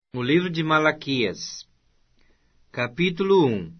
O livro de Malaquias, capítulo 1.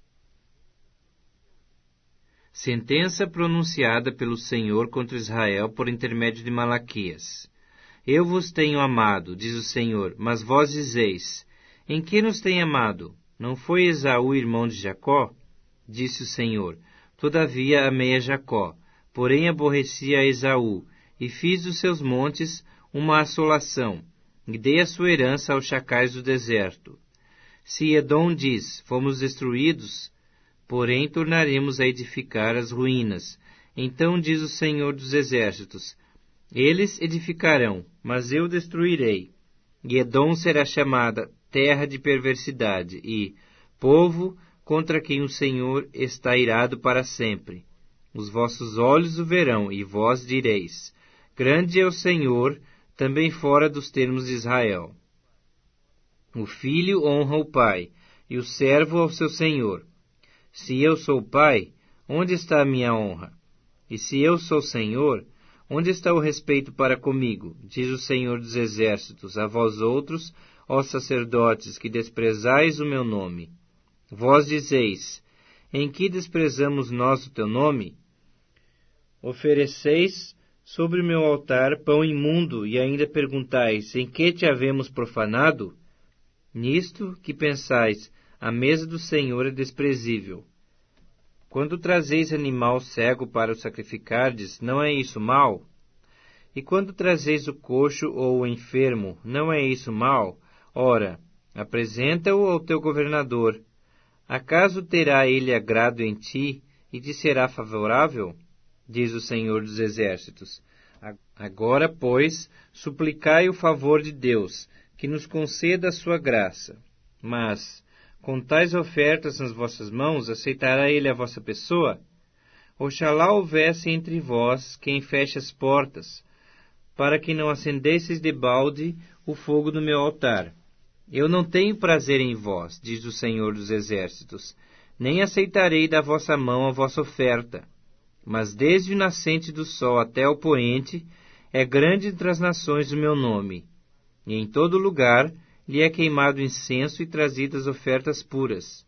Sentença pronunciada pelo Senhor contra Israel por intermédio de Malaquias. Eu vos tenho amado, diz o Senhor, mas vós dizeis, em que nos tem amado? Não foi Esaú irmão de Jacó? Disse o Senhor, todavia amei a Jacó, porém aborreci a Esaú, e fiz dos seus montes uma assolação, e dei a sua herança aos chacais do deserto. Se Edom diz, fomos destruídos, porém tornaremos a edificar as ruínas. Então diz o Senhor dos Exércitos, eles edificarão, mas eu destruirei. E Edom será chamada terra de perversidade e povo contra quem o Senhor está irado para sempre. Os vossos olhos o verão, e vós direis, grande é o Senhor, também fora dos termos de Israel. O filho honra o pai, e o servo ao seu senhor. Se eu sou pai, onde está a minha honra? E se eu sou senhor, onde está o respeito para comigo? Diz o Senhor dos Exércitos, a vós outros, ó sacerdotes, que desprezais o meu nome. Vós dizeis, em que desprezamos nós o teu nome? Ofereceis sobre o meu altar pão imundo, e ainda perguntais, em que te havemos profanado? Nisto que pensais, a mesa do Senhor é desprezível. Quando trazeis animal cego para o sacrificardes, não é isso mal? E quando trazeis o coxo ou o enfermo, não é isso mal? Ora, apresenta-o ao teu governador. Acaso terá ele agrado em ti, e te será favorável? Diz o Senhor dos Exércitos. Agora, pois, suplicai o favor de Deus, que nos conceda a sua graça. Mas, com tais ofertas nas vossas mãos, aceitará ele a vossa pessoa? Oxalá houvesse entre vós quem feche as portas, para que não acendesseis debalde o fogo do meu altar. Eu não tenho prazer em vós, diz o Senhor dos Exércitos, nem aceitarei da vossa mão a vossa oferta. Mas desde o nascente do sol até o poente, é grande entre as nações o meu nome. E em todo lugar lhe é queimado incenso e trazidas ofertas puras.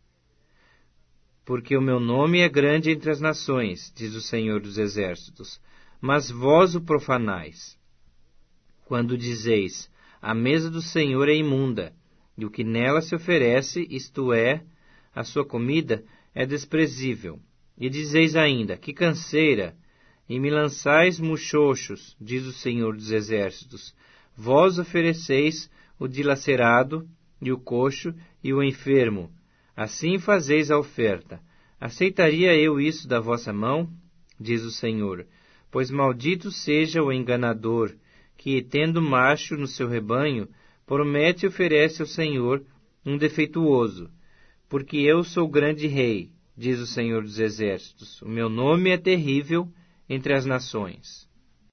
Porque o meu nome é grande entre as nações, diz o Senhor dos Exércitos, mas vós o profanais. Quando dizeis, a mesa do Senhor é imunda, e o que nela se oferece, isto é, a sua comida, é desprezível. E dizeis ainda, que canseira, e me lançais muxoxos, diz o Senhor dos Exércitos. Vós ofereceis o dilacerado, e o coxo, e o enfermo. Assim fazeis a oferta. Aceitaria eu isso da vossa mão? Diz o Senhor. Pois maldito seja o enganador, que, tendo macho no seu rebanho, promete e oferece ao Senhor um defeituoso. Porque eu sou grande rei, diz o Senhor dos Exércitos. O meu nome é terrível entre as nações.